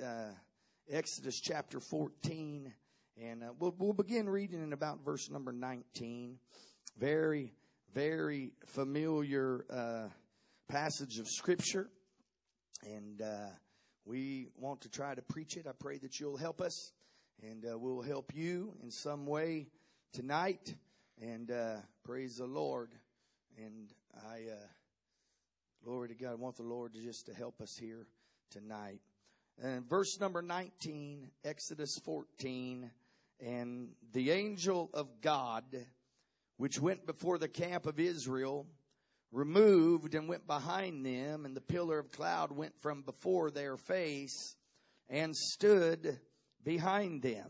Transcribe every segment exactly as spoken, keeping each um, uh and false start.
uh, Exodus chapter fourteen, and uh, we'll, we'll begin reading in about verse number nineteen. Very, very familiar uh, passage of Scripture, and uh, we want to try to preach it. I pray that you'll help us, and uh, we'll help you in some way tonight, and uh, praise the Lord. And I, uh, glory to God, I want the Lord to just to help us here tonight. And verse number nineteen, Exodus fourteen, and the angel of God, which went before the camp of Israel, removed and went behind them, and the pillar of cloud went from before their face and stood behind them.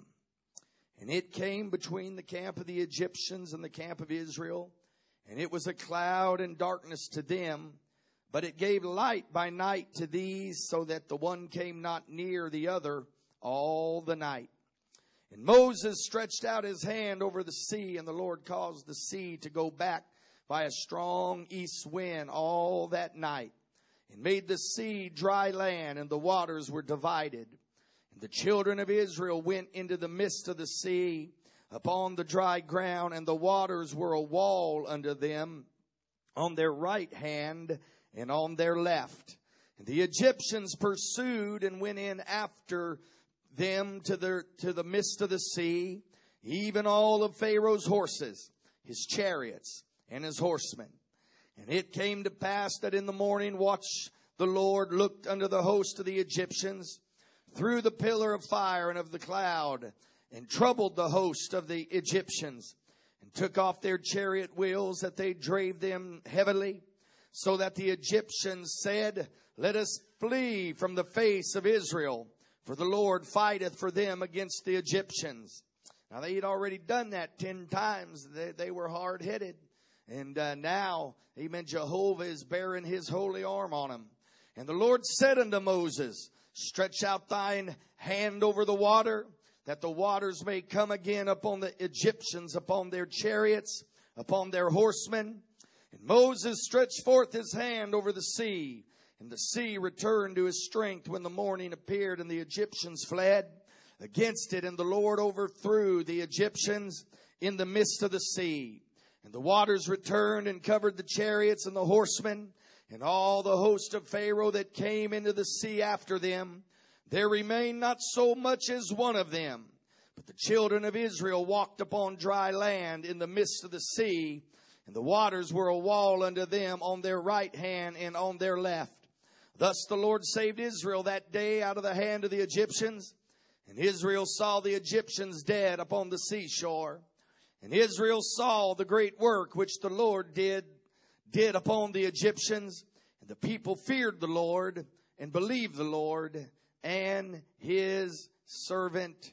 And it came between the camp of the Egyptians and the camp of Israel, and it was a cloud and darkness to them, but it gave light by night to these, so that the one came not near the other all the night. And Moses stretched out his hand over the sea, and the Lord caused the sea to go back by a strong east wind all that night, and made the sea dry land, and the waters were divided. And the children of Israel went into the midst of the sea upon the dry ground, and the waters were a wall unto them on their right hand and on their left. And the Egyptians pursued and went in after them to the, to the midst of the sea, even all of Pharaoh's horses, his chariots, and his horsemen. And it came to pass that in the morning watch the Lord looked unto the host of the Egyptians through the pillar of fire and of the cloud, and troubled the host of the Egyptians, and took off their chariot wheels, that they drave them heavily, so that the Egyptians said, Let us flee from the face of Israel, for the Lord fighteth for them against the Egyptians. Now they had already done that ten times. They, they were hard-headed. And uh, now, amen, Jehovah is bearing his holy arm on them. And the Lord said unto Moses, Stretch out thine hand over the water, that the waters may come again upon the Egyptians, upon their chariots, upon their horsemen. And Moses stretched forth his hand over the sea, and the sea returned to his strength when the morning appeared, and the Egyptians fled against it, and the Lord overthrew the Egyptians in the midst of the sea. And the waters returned and covered the chariots and the horsemen, and all the host of Pharaoh that came into the sea after them. There remained not so much as one of them. But the children of Israel walked upon dry land in the midst of the sea, and the waters were a wall unto them on their right hand and on their left. Thus the Lord saved Israel that day out of the hand of the Egyptians. And Israel saw the Egyptians dead upon the seashore. And Israel saw the great work which the Lord did, did upon the Egyptians. And the people feared the Lord and believed the Lord and his servant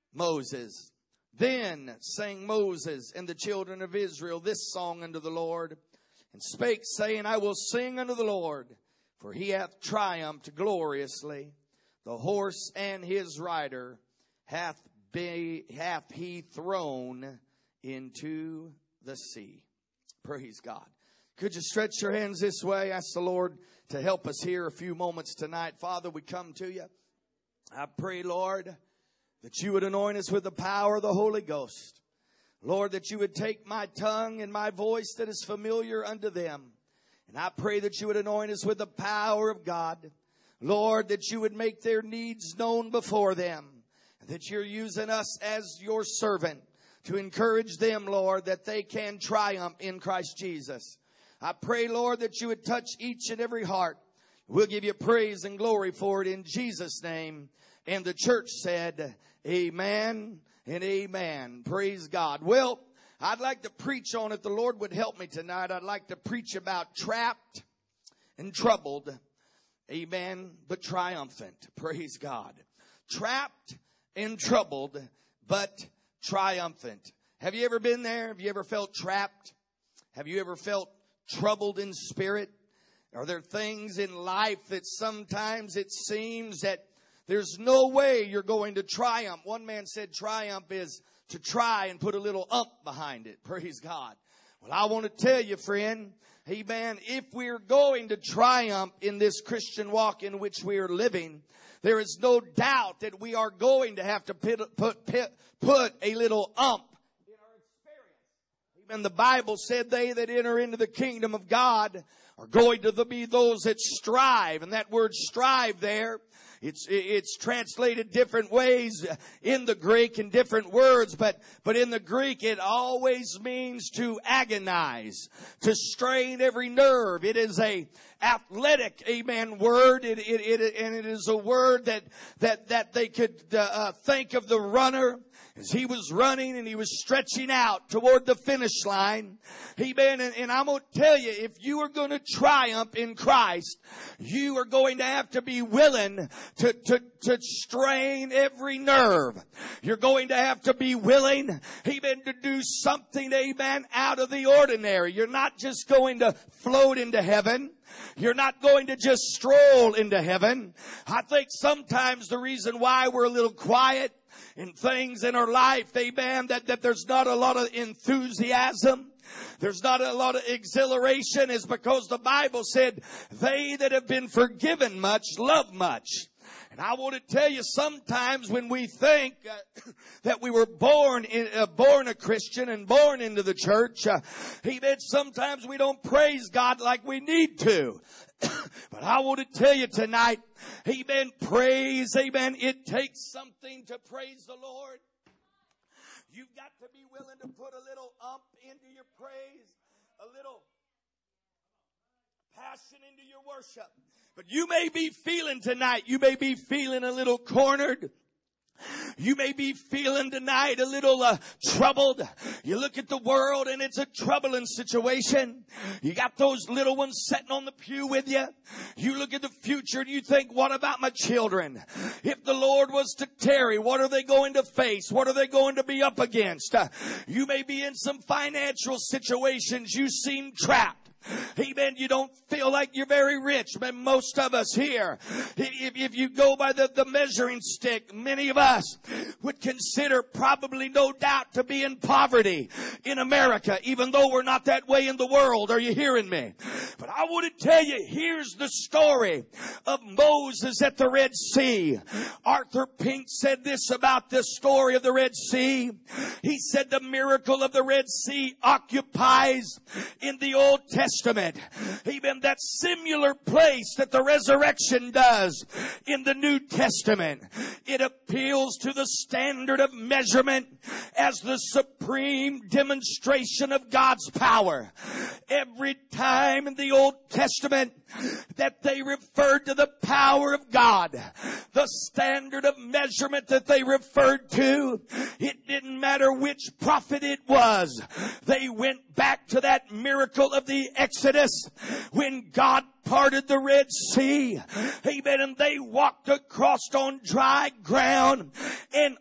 Moses. Then sang Moses and the children of Israel this song unto the Lord, and spake, saying, I will sing unto the Lord, for he hath triumphed gloriously. The horse and his rider hath, be, hath he thrown into the sea. Praise God. Could you stretch your hands this way? Ask the Lord to help us here a few moments tonight. Father, we come to you. I pray, Lord, that you would anoint us with the power of the Holy Ghost. Lord, that you would take my tongue and my voice that is familiar unto them. And I pray that you would anoint us with the power of God. Lord, that you would make their needs known before them. That you're using us as your servant to encourage them, Lord, that they can triumph in Christ Jesus. I pray, Lord, that you would touch each and every heart. We'll give you praise and glory for it in Jesus' name. And the church said, amen and amen. Praise God. Well, I'd like to preach on it. The Lord would help me tonight. I'd like to preach about trapped and troubled. Amen. But triumphant. Praise God. Trapped and troubled, but triumphant. Have you ever been there? Have you ever felt trapped? Have you ever felt troubled in spirit? Are there things in life that sometimes it seems that there's no way you're going to triumph? One man said triumph is to try and put a little ump behind it. Praise God. Well, I want to tell you, friend, Amen. If we're going to triumph in this Christian walk in which we are living, there is no doubt that we are going to have to put, put, put, put a little ump in our experience. Even the Bible said they that enter into the kingdom of God are going to be those that strive. And that word strive there, It's, it's translated different ways in the Greek in different words, but, but in the Greek it always means to agonize, to strain every nerve. It is a athletic, amen, word. It, it, it, and it is a word that, that, that they could uh, think of the runner as he was running and he was stretching out toward the finish line. Amen. And, and I'm going to tell you, if you are going to triumph in Christ, you are going to have to be willing to, to, to strain every nerve. You're going to have to be willing, amen, to do something, amen, out of the ordinary. You're not just going to float into heaven. You're not going to just stroll into heaven. I think sometimes the reason why we're a little quiet in things in our life, amen, that, that there's not a lot of enthusiasm, there's not a lot of exhilaration, is because the Bible said, they that have been forgiven much love much. And I want to tell you, sometimes when we think uh, that we were born in, uh, born a Christian and born into the church, uh, amen, sometimes we don't praise God like we need to. But I want to tell you tonight, amen, praise, amen, it takes something to praise the Lord. You've got to be willing to put a little ump into your praise, a little passion into your worship. But you may be feeling tonight, you may be feeling a little cornered. You may be feeling tonight a little uh, troubled. You look at the world and it's a troubling situation. You got those little ones sitting on the pew with you. You look at the future and you think, what about my children? If the Lord was to tarry, what are they going to face? What are they going to be up against? Uh, you may be in some financial situations. You seem trapped. Amen. You don't feel like you're very rich, but most of us here, if, if you go by the, the measuring stick, many of us would consider probably no doubt to be in poverty in America, even though we're not that way in the world. Are you hearing me? But I want to tell you, here's the story of Moses at the Red Sea. Arthur Pink said this about the story of the Red Sea. He said the miracle of the Red Sea occupies in the Old Testament Testament, even that similar place that the resurrection does in the New Testament. It appeals to the standard of measurement as the supreme demonstration of God's power. Every time in the Old Testament that they referred to the power of God, the standard of measurement that they referred to, it didn't matter which prophet it was. They went back to that miracle of the Exodus when God parted the Red Sea. Amen. And they walked across on dry ground, and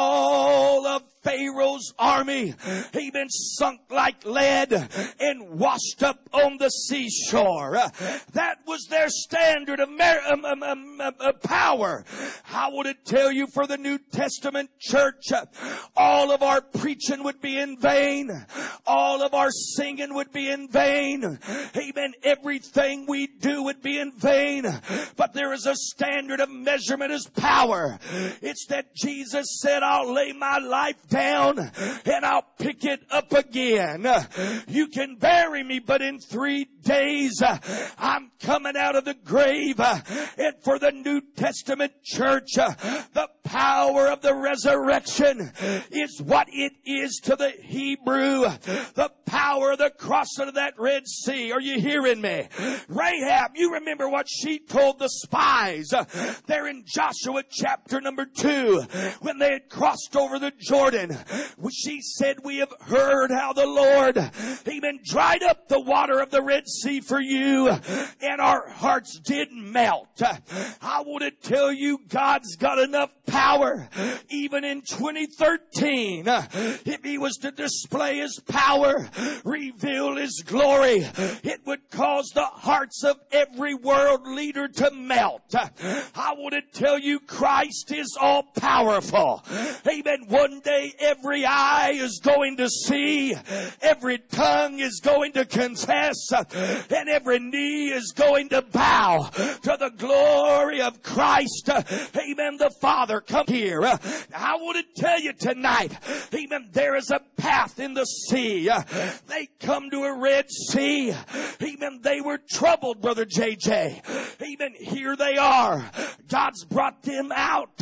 all of Pharaoh's army, amen, sunk like lead and washed up on the seashore. That was their standard of um, um, um, uh, power. I want to tell you, for the New Testament church, all of our preaching would be in vain. All of our singing would be in vain. Amen. Everything we do would be in vain. But there is a standard of measurement as power. It's that Jesus said, I'll lay my life down and I'll pick it up again. You can bury me, but in three days I'm coming out of the grave. And for the New Testament church, the power of the resurrection is what it is to the Hebrew. The power of the crossing of that Red Sea. Are you hearing me? Rahab, you remember what she told the spies there in Joshua chapter number two when they had crossed over the Jordan. She said, we have heard how the Lord even dried up the water of the Red Sea for you, and our hearts did melt. I want to tell you, God's got enough power power. Even in twenty thirteen, if he was to display his power, reveal his glory, it would cause the hearts of every world leader to melt. I want to tell you, Christ is all powerful. Amen. One day every eye is going to see, every tongue is going to confess, and every knee is going to bow to the glory of Christ. Amen. The Father, come here. I want to tell you tonight, amen, there is a path in the sea. They come to a Red Sea. Amen. They were troubled, Brother J J. Amen. Here they are. God's brought them out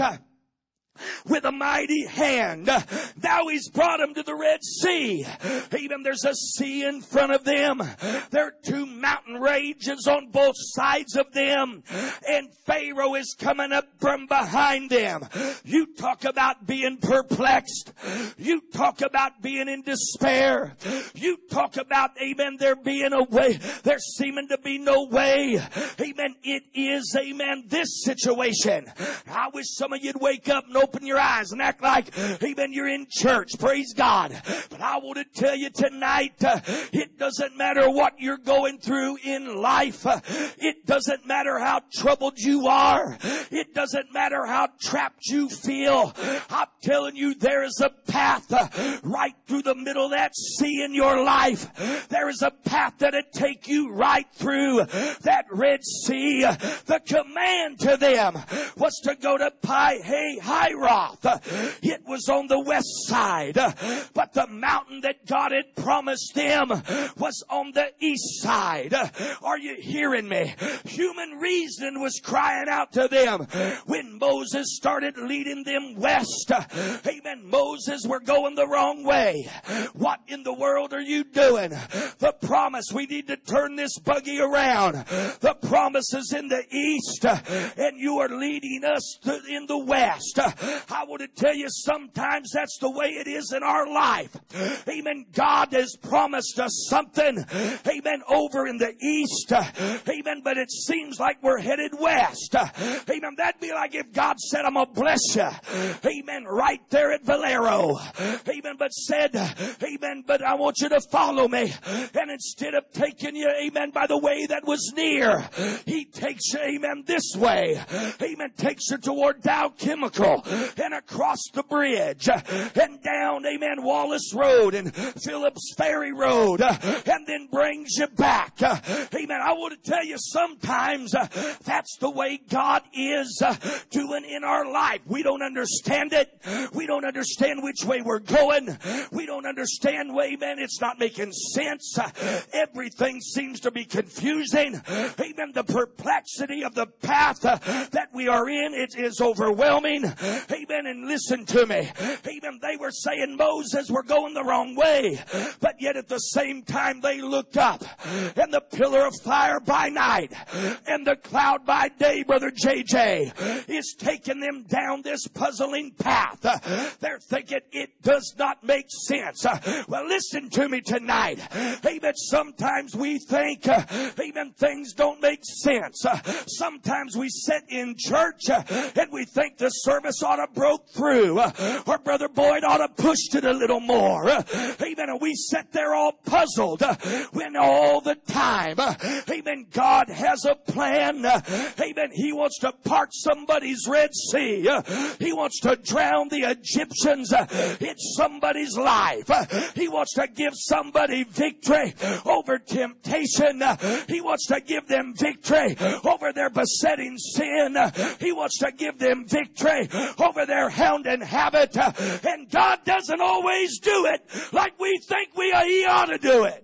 with a mighty hand. Now he's brought them to the Red Sea. Even there's a sea in front of them. There are two mountain ranges on both sides of them. And Pharaoh is coming up from behind them. You talk about being perplexed. You talk about being in despair. You talk about, amen, there being a way. There seeming to be no way. Amen. It is, amen, this situation. I wish some of you'd wake up and open your eyes and act like, amen, you're in church. Praise God. But I want to tell you tonight, uh, it doesn't matter what you're going through in life. Uh, it doesn't matter how troubled you are. It doesn't matter how trapped you feel. I'm telling you, there is a path uh, right through the middle of that sea in your life. There is a path that'll take you right through that Red Sea. The command to them was to go to Pi-Hahiroth. It was on the west side, but the mountain that God had promised them was on the east side. Are you hearing me? Human reason was crying out to them when Moses started leading them west. Amen. Moses, we're going the wrong way. What in the world are you doing? The promise, we need to turn this buggy around. The promise is in the east, and you are leading us to, in the west. I want to tell you, sometimes that's the way it is in our life. Amen. God has promised us something. Amen. Over in the east. Amen. But it seems like we're headed west. Amen. That'd be like if God said, I'm going to bless you. Amen. Right there at Valero. Amen. But said, amen, but I want you to follow me. And instead of taking you, amen, by the way that was near, he takes you, amen, this way. Amen. Takes you toward Dow Chemical and across the bridge and down, amen, Wallace Road and Phillips Ferry Road, and then brings you back. Amen. I want to tell you, sometimes that's the way God is doing in our life. We don't understand it. We don't understand which way we're going. We don't understand, amen, it's not making sense. Everything seems to be confusing. Amen. The perplexity of the path that we are in, it is overwhelming. Amen. And listen to me. Amen. They were saying, Moses, we're going the wrong way. But yet at the same time they looked up, and the pillar of fire by night and the cloud by day, Brother J J, is taking them down this puzzling path. They're thinking it does not make sense. Well, listen to me tonight. Amen. Sometimes we think, amen, things don't make sense. Sometimes we sit in church and we think the service ought to broke through, or Brother Boyd ought to pushed it a little more. Amen. And we sit there all puzzled when all the time, amen, God has a plan. Amen. He wants to part somebody's Red Sea. He wants to drown the Egyptians in somebody's life. He wants to give somebody victory over temptation. He wants to give them victory over their besetting sin. He wants to give them victory over their hounding habit. And God doesn't always do it like we think we he ought to do it.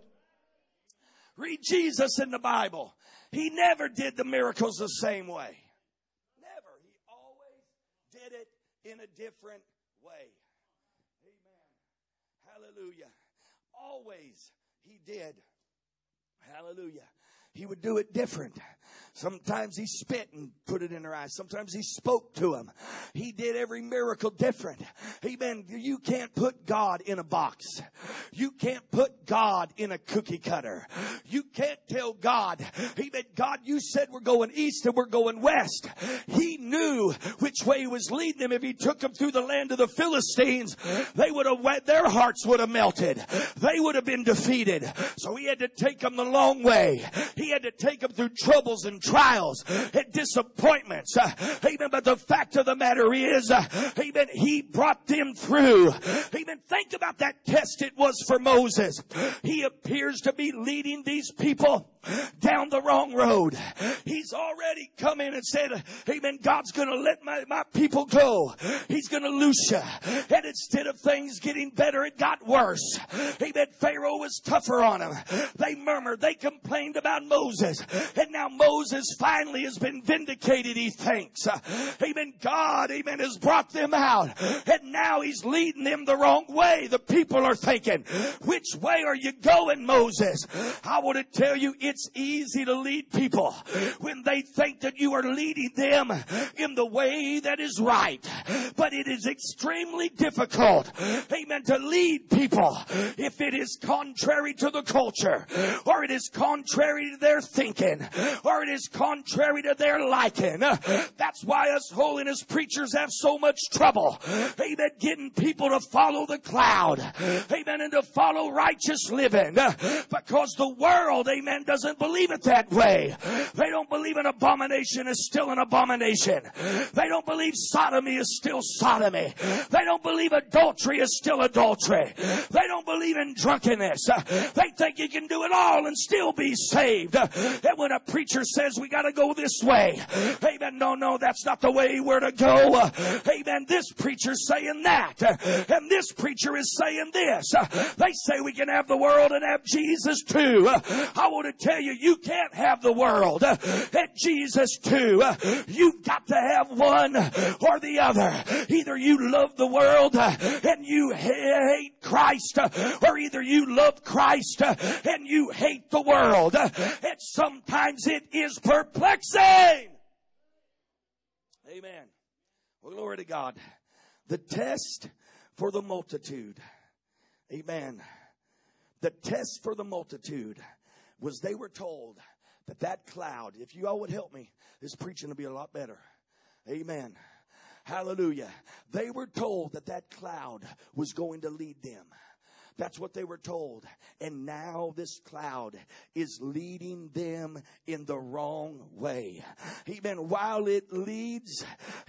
Read Jesus in the Bible. He never did the miracles the same way. Never. He always did it in a different way. Amen. Hallelujah. Always he did. Hallelujah. He would do it different. Sometimes he spit and put it in their eyes. Sometimes he spoke to them. He did every miracle different. Amen. You can't put God in a box. You can't put God in a cookie cutter. You can't tell God, amen, God, you said we're going east and we're going west. He knew which way he was leading them. If he took them through the land of the Philistines, they would have, their hearts would have melted. They would have been defeated. So he had to take them the long way. He had to take them through troubles and trials and disappointments. Uh, amen. But the fact of the matter is, uh, amen, he brought them through. Amen. Think about that test it was for Moses. He appears to be leading these people down the wrong road. He's already come in and said, amen, God's going to let my, my people go. He's going to loose you. And instead of things getting better, it got worse. Amen. Pharaoh was tougher on them. They murmured. They complained about Moses. And now Moses finally has been vindicated, he thinks. Amen. God, amen, has brought them out. And now he's leading them the wrong way. The people are thinking, which way are you going, Moses? I want to tell you, it's easy to lead people when they think that you are leading them in the way that is right. But it is extremely difficult, amen, to lead people if it is contrary to the culture, or it is contrary to their thinking, or it is contrary to their liking. That's why us holiness preachers have so much trouble, amen, getting people to follow the cloud, amen, and to follow righteous living, because the world, amen, doesn't believe it that way. They don't believe an abomination is still an abomination. They don't believe sodomy is still sodomy. They don't believe adultery is still adultery. They don't believe in drunkenness. They think you can do it all and still be saved. And when a preacher says we got to go this way, amen, no, no, that's not the way we're to go. Amen, this preacher's saying that. And this preacher is saying this. They say we can have the world and have Jesus too. I want to tell you, you can't have the world and Jesus too. You've got to have one or the other. Either you love the world and you hate Christ, or either you love Christ and you hate the world. And sometimes it is perplexing. Amen. Well, glory to God. The test for the multitude. Amen. The test for the multitude was they were told that that cloud, if you all would help me, this preaching will be a lot better. Amen. Hallelujah. They were told that that cloud was going to lead them. That's what they were told. And now this cloud is leading them in the wrong way. Amen. While it leads,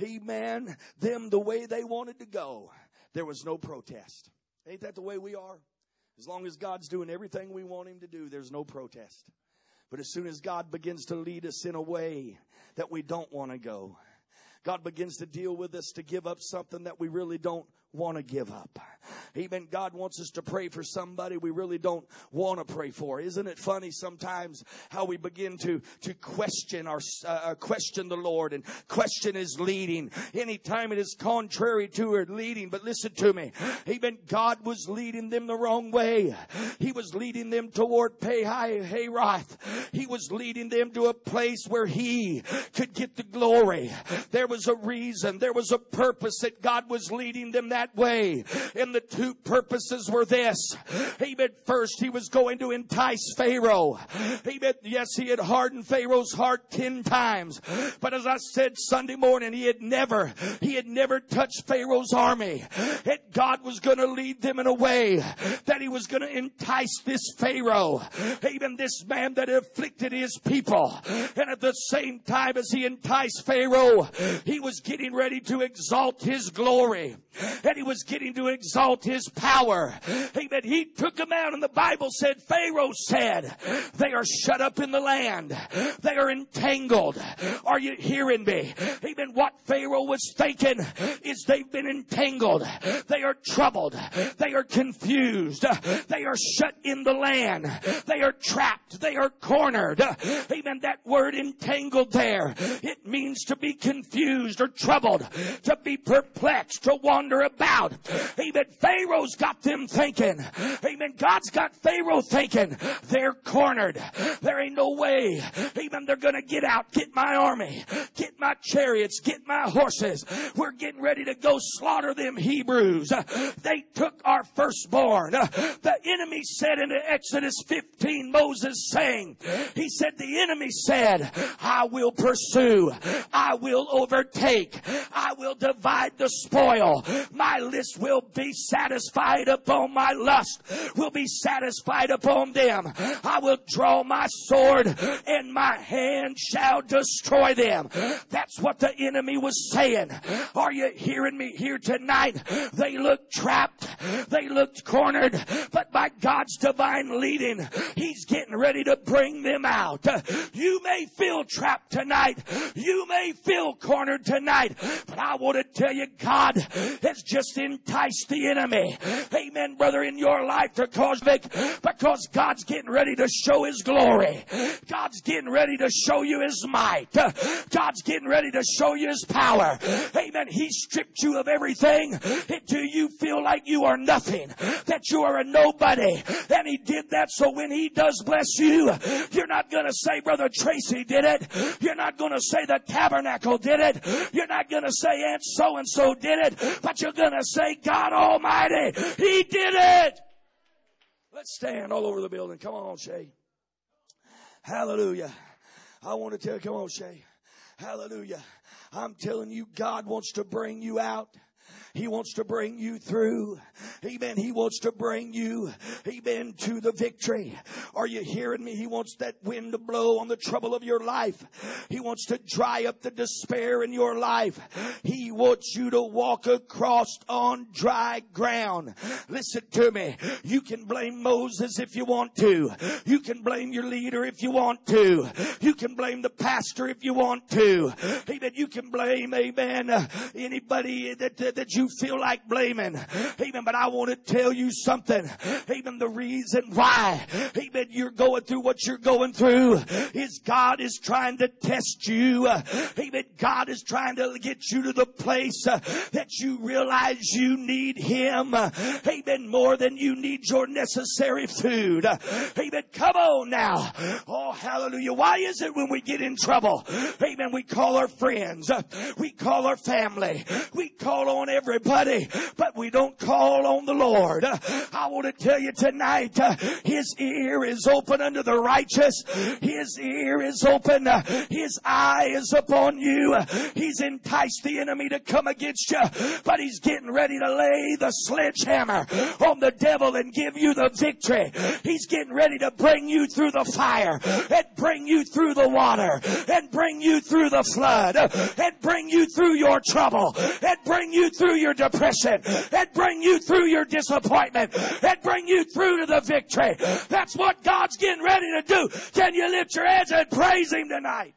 amen, them the way they wanted to go, there was no protest. Ain't that the way we are? As long as God's doing everything we want him to do, there's no protest. But as soon as God begins to lead us in a way that we don't want to go, God begins to deal with us to give up something that we really don't want to give up. Amen. God wants us to pray for somebody we really don't want to pray for. Isn't it funny sometimes how we begin to to question our uh, question the Lord and question his leading anytime it is contrary to her leading? But listen to me. Amen. God was leading them the wrong way. He was leading them toward Pi-hahiroth. He was leading them to a place where he could get the glory. There was a reason. There was a purpose that God was leading them that way. And the two purposes were this. Amen. First, he was going to entice Pharaoh. Amen. Yes, he had hardened Pharaoh's heart ten times. But as I said Sunday morning, he had never, he had never touched Pharaoh's army. And God was going to lead them in a way that he was going to entice this Pharaoh. Amen. This man that afflicted his people. And at the same time as he enticed Pharaoh, he was getting ready to exalt his glory. And he was getting to exalt his power. Amen. He took them out, and the Bible said, Pharaoh said, they are shut up in the land. They are entangled. Are you hearing me? Amen. What Pharaoh was thinking is they've been entangled. They are troubled. They are confused. They are shut in the land. They are trapped. They are cornered. Amen. That word entangled there, it means to be confused. confused or troubled, to be perplexed, to wander about. Amen. Pharaoh's got them thinking. Amen. God's got Pharaoh thinking they're cornered. There ain't no way. Amen. They're going to get out, get my army, get my chariots, get my horses. We're getting ready to go slaughter them Hebrews. They took our firstborn. The enemy said in Exodus fifteen, Moses saying, he said, the enemy said, I will pursue. I will overtake. I will divide the spoil. My list will be satisfied upon my lust, will be satisfied upon them. I will draw my sword and my hand shall destroy them. That's what the enemy was saying. Are you hearing me here tonight? They looked trapped. They looked cornered. But by God's divine leading, He's getting ready to bring them out. You may feel trapped tonight. You may feel cornered tonight. But I want to tell you, God has just enticed the enemy. Amen, brother, in your life to cause Vic, because God's getting ready to show His glory. God's getting ready to show you His might. God's getting ready to show you His power. Amen. He stripped you of everything until you feel like you are nothing, that you are a nobody. And He did that so when He does bless you, you're not going to say Brother Tracy did it. You're not going to say the tabernacle did it. You're not going to say Aunt so-and-so did it. But you're going to say God Almighty, He did it. Let's stand all over the building. Come on, Shay. Hallelujah. I want to tell you, come on, Shay. Hallelujah. I'm telling you, God wants to bring you out. He wants to bring you through. Amen. He wants to bring you, amen, to the victory. Are you hearing me? He wants that wind to blow on the trouble of your life. He wants to dry up the despair in your life. He wants you to walk across on dry ground. Listen to me. You can blame Moses if you want to. You can blame your leader if you want to. You can blame the pastor if you want to. Amen. You can blame, amen, uh, anybody that, that, that you feel like blaming. Amen. But I want to tell you something. Amen. The reason why, amen, you're going through what you're going through is God is trying to test you. Amen. God is trying to get you to the place uh, that you realize you need Him. Amen. More than you need your necessary food. Amen. Come on now. Oh, hallelujah. Why is it when we get in trouble, amen, we call our friends, we call our family, we call on everybody, but we don't call on the Lord? I want to tell you tonight, His ear is open unto the righteous. His ear is open. His eye is upon you. He's enticed the enemy to come against you, but He's getting ready to lay the sledgehammer on the devil and give you the victory. He's getting ready to bring you through the fire and bring you through the water and bring you through the flood and bring you through your trouble and bring you through your depression and bring you through your disappointment and bring you through to the victory. That's what God's getting ready to do. Can you lift your hands and praise Him tonight?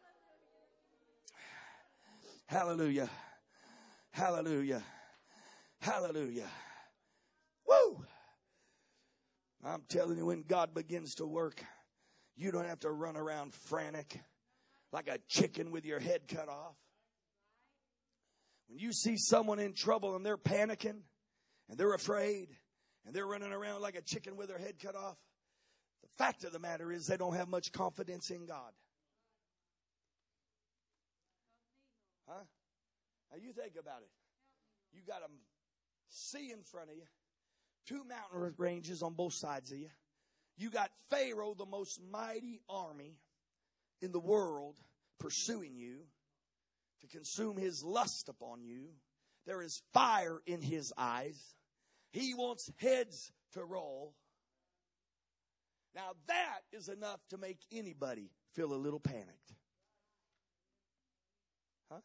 Hallelujah. Hallelujah. Hallelujah. Woo! I'm telling you, when God begins to work, you don't have to run around frantic like a chicken with your head cut off. When you see someone in trouble and they're panicking and they're afraid and they're running around like a chicken with their head cut off, the fact of the matter is they don't have much confidence in God. Huh? Now you think about it. You got a sea in front of you, two mountain ranges on both sides of you. You got Pharaoh, the most mighty army in the world, pursuing you to consume his lust upon you. There is fire in his eyes. He wants heads to roll. Now that is enough to make anybody feel a little panicked. Huh?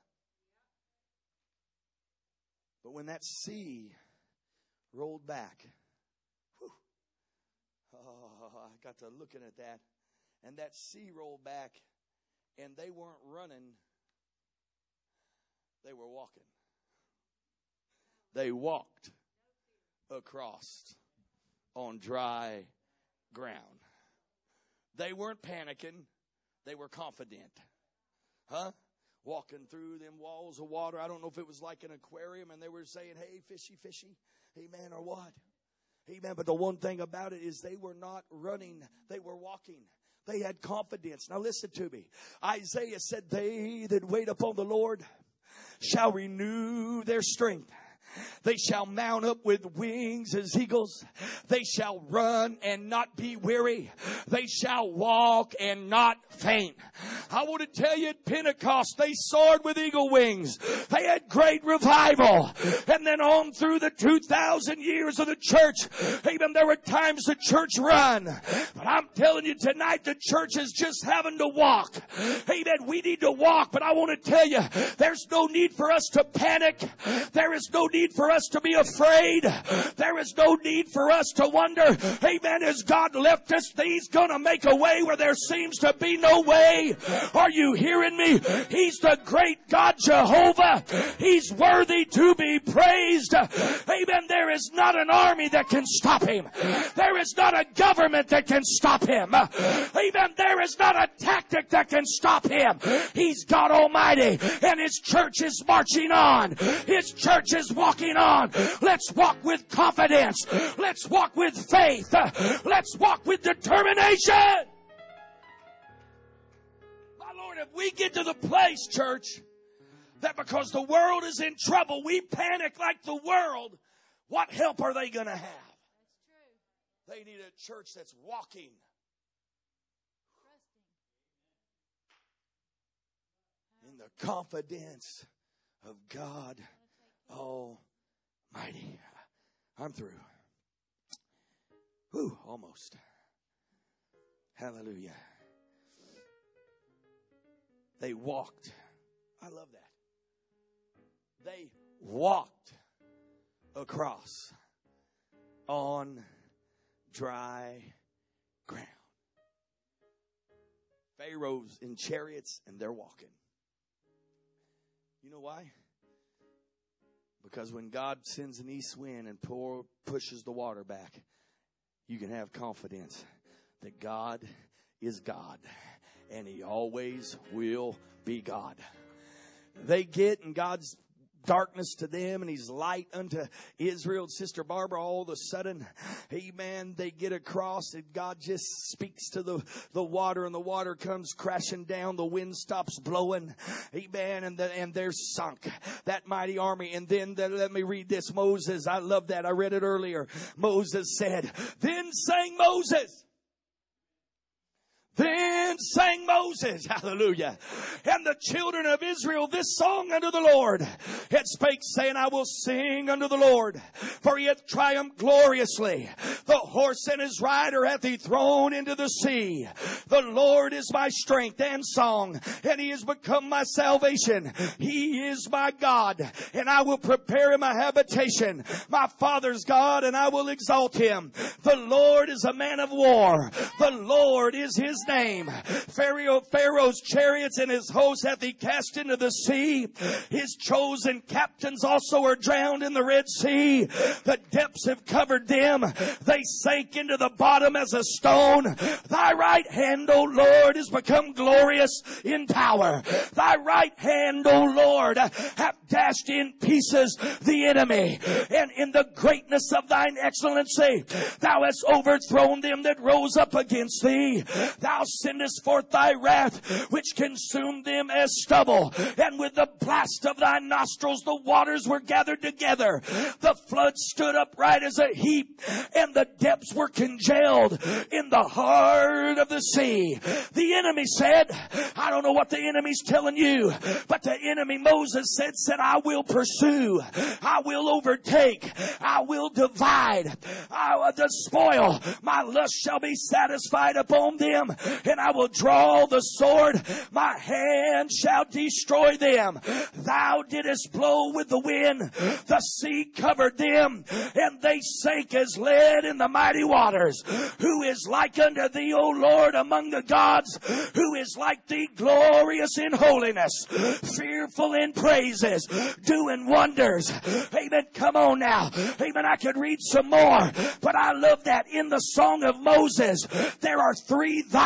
But when that sea rolled back, whew, oh, I got to looking at that, and that sea rolled back, and they weren't running, they were walking. They walked across on dry ground. They weren't panicking. They were confident. Huh? walking through them walls of water. I don't know if it was like an aquarium and they were saying, hey, fishy, fishy, amen, or what. Amen. But the one thing about it is they were not running. They were walking. They had confidence. Now listen to me. Isaiah said, they that wait upon the Lord shall renew their strength. They shall mount up with wings as eagles. They shall run and not be weary. They shall walk and not faint. I want to tell you, at Pentecost, they soared with eagle wings. They had great revival. And then on through the two thousand years of the church, even there were times the church run. But I'm telling you tonight, the church is just having to walk. Amen. We need to walk, but I want to tell you, there's no need for us to panic. There is no need for us to be afraid. There is no need for us to wonder, amen, has God left us? He's going to make a way where there seems to be no way. Are you hearing me? He's the great God Jehovah. He's worthy to be praised. Amen. There is not an army that can stop him. There is not a government that can stop him. Amen. There is not a tactic that can stop him. He's God Almighty, and his church is marching on. His church is walking on. Let's walk with confidence. Let's walk with faith. Let's walk with determination. My Lord, if we get to the place, church, that because the world is in trouble, we panic like the world, what help are they going to have? They need a church that's walking. In the confidence of God Almighty. I'm through. Whew, almost. Hallelujah. They walked. I love that. They walked across on dry ground. Pharaoh's in chariots and they're walking. You know why? Because when God sends an east wind and pour, pushes the water back, you can have confidence that God is God and he always will be God. They get in God's darkness to them and he's light unto Israel. Sister Barbara, all of a sudden, amen, they get across and God just speaks to the, the water and the water comes crashing down. The wind stops blowing. Amen. And, the, and they're sunk. That mighty army. And then the, let me read this. Moses, I love that. I read it earlier. Moses said, then sang Moses. Then sang Moses, hallelujah, and the children of Israel this song unto the Lord. It spake, saying, I will sing unto the Lord, for he hath triumphed gloriously. The horse and his rider hath he thrown into the sea. The Lord is my strength and song, and he has become my salvation. He is my God, and I will prepare him a habitation. My father's God, and I will exalt him. The Lord is a man of war. The Lord is his name. Pharaoh, Pharaoh's chariots and his host hath he cast into the sea. His chosen captains also are drowned in the Red Sea. The depths have covered them. They sank into the bottom as a stone. Thy right hand, O Lord, is become glorious in power. Thy right hand, O Lord, hath dashed in pieces the enemy. And in the greatness of thine excellency, thou hast overthrown them that rose up against thee. Thou sendest forth thy wrath, which consumed them as stubble. And with the blast of thy nostrils, the waters were gathered together. The flood stood upright as a heap, and the depths were congealed in the heart of the sea. The enemy said, I don't know what the enemy's telling you, but the enemy, Moses said, said, I will pursue. I will overtake. I will divide. I will the spoil. My lust shall be satisfied upon them, and I will draw the sword. My hand shall destroy them. Thou didst blow with the wind. The sea covered them, and they sank as lead in the mighty waters. Who is like unto thee, O Lord, among the gods? Who is like thee, glorious in holiness, fearful in praises, doing wonders? Amen. Come on now. Amen. I could read some more, but I love that in the song of Moses, there are three thou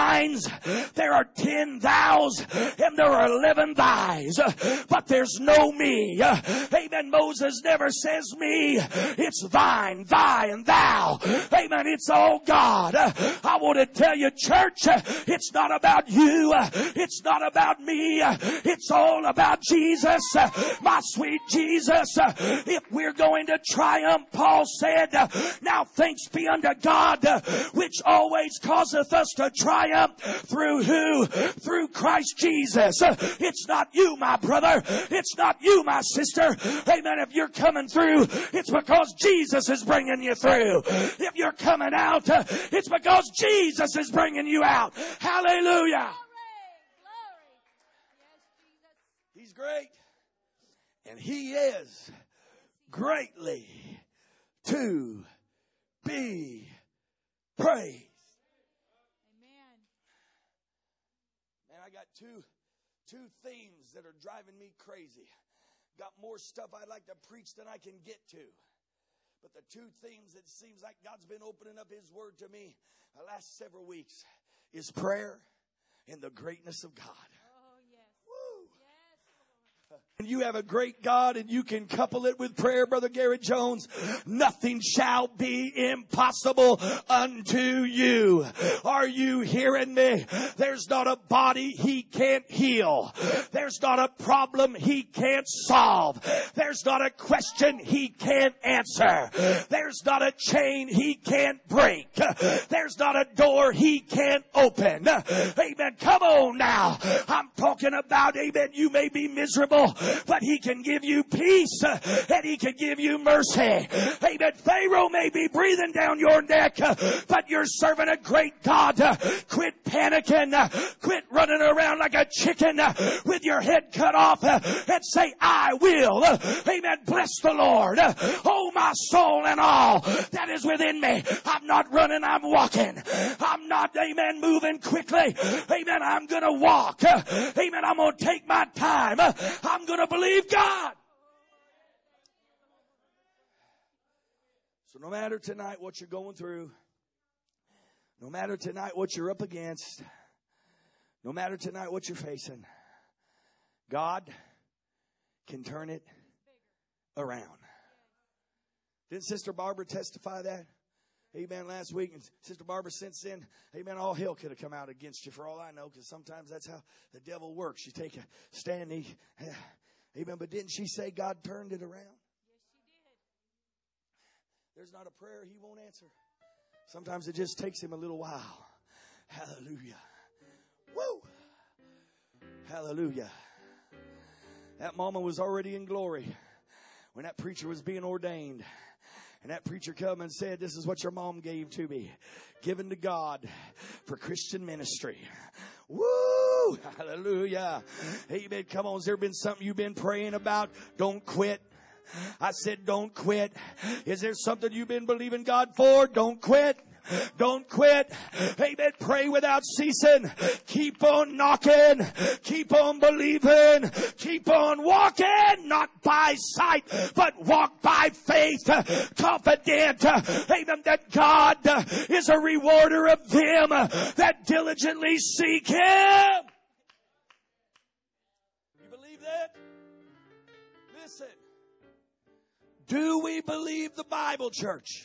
thines, there are ten thous, and there are eleven thys, but there's no me. Amen. Moses never says me. It's thine, thy, and thou. Amen. It's all God. I want to tell you, church, it's not about you. It's not about me. It's all about Jesus, my sweet Jesus. If we're going to triumph, Paul said, now thanks be unto God, which always causeth us to triumph through who? Through Christ Jesus. It's not you, my brother. It's not you, my sister. Amen. If you're coming through, it's because Jesus is bringing you through. If you're coming out, it's because Jesus is bringing you out. Hallelujah. He's great. And He is greatly to be praised. Amen. Man, I got two, two themes that are driving me crazy. Got more stuff I'd like to preach than I can get to. But the two themes that seems like God's been opening up His Word to me the last several weeks is prayer and the greatness of God. And you have a great God and you can couple it with prayer, Brother Garrett Jones. Nothing shall be impossible unto you. Are you hearing me? There's not a body He can't heal. There's not a problem He can't solve. There's not a question He can't answer. There's not a chain He can't break. There's not a door He can't open. Amen. Come on now. I'm talking about, amen, you may be miserable, but He can give you peace and He can give you mercy. Amen. Pharaoh may be breathing down your neck, but you're serving a great God. Quit panicking. Quit running around like a chicken with your head cut off and say, I will. Amen. Bless the Lord. Oh, my soul and all that is within me. I'm not running, I'm walking. I'm not, amen, moving quickly. Amen. I'm going to walk. Amen. I'm going to take my time. I'm going to believe God. So no matter tonight what you're going through, no matter tonight what you're up against, no matter tonight what you're facing, God can turn it around. Didn't Sister Barbara testify that? Amen. Last week, and Sister Barbara, since then, amen, all hell could have come out against you for all I know, because sometimes that's how the devil works. You take a stand, he, amen, but didn't she say God turned it around? Yes, she did. There's not a prayer He won't answer. Sometimes it just takes Him a little while. Hallelujah. Woo! Hallelujah. That mama was already in glory when that preacher was being ordained. And that preacher come and said, this is what your mom gave to me. Given to God for Christian ministry. Woo! Hallelujah. Amen. Come on. Has there been something you've been praying about? Don't quit. I said don't quit. Is there something you've been believing God for? Don't quit. Don't quit. Amen. Pray without ceasing. Keep on knocking. Keep on believing. Keep on walking. Not by sight, but walk by faith. Confident. Amen. That God is a rewarder of them that diligently seek Him. You believe that? Listen. Do we believe the Bible, church?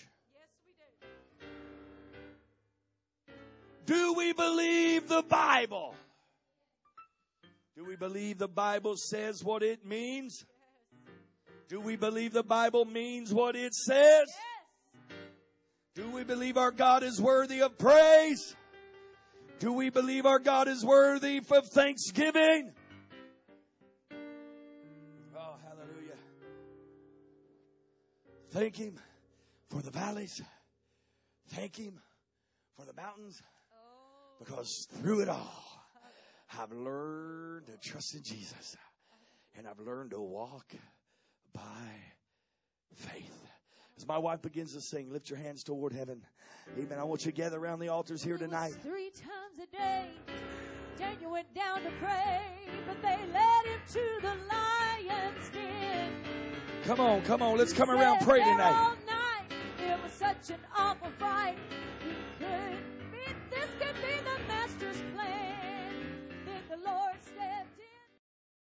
Do we believe the Bible? Do we believe the Bible says what it means? Do we believe the Bible means what it says? Do we believe our God is worthy of praise? Do we believe our God is worthy of thanksgiving? Oh, hallelujah. Thank Him for the valleys. Thank Him for the mountains. Because through it all, I've learned to trust in Jesus. And I've learned to walk by faith. As my wife begins to sing, lift your hands toward heaven. Amen. I want you to gather around the altars here tonight. Three times a day, Daniel went down to pray, but they led him to the lion's den. Come on, come on. Let's come around and pray tonight. All night, it was such an awful fight.